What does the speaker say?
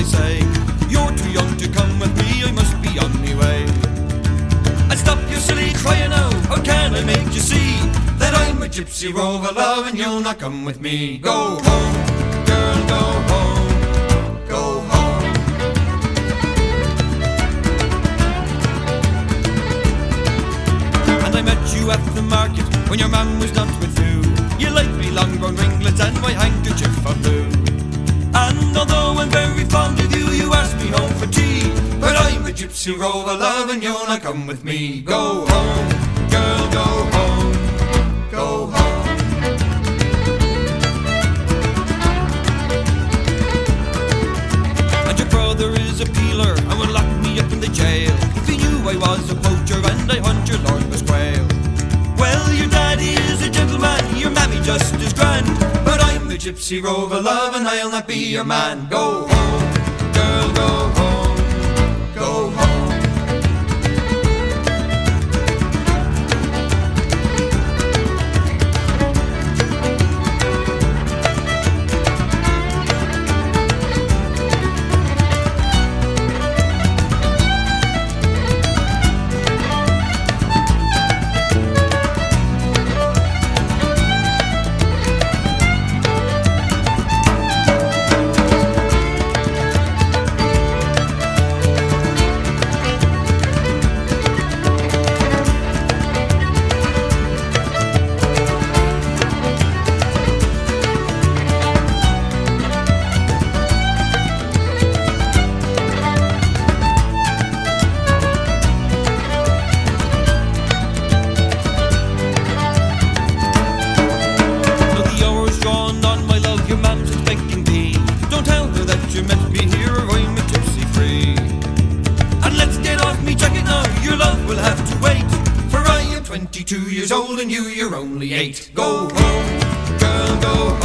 say, you're too young to come with me, I must be on my way. And stop your silly crying out, how can I make you see that I'm a gypsy rover love and you'll not come with me? Go home, girl, go home, go home. And I met you at the market when your man was not with you. You like me long brown ringlets and my handkerchief of blue. And although I'm very fond of you, you asked me home for tea, but I'm a gypsy rover love and you'll not come with me. Go home, girl, go home, go home. And your brother is a peeler and would lock me up in the jail if he knew I was a poacher and I hunt your Lord was quail. Well, your daddy is a gentleman, your mammy just as grand, but I'm a gypsy rover love and I'll not be your man. Go home, girl, go home, go home. You meant to be here or I'm a gypsy free. And let's get off me jacket now, your love will have to wait, for I am 22 years old and you're only 8. Go home, girl, go home.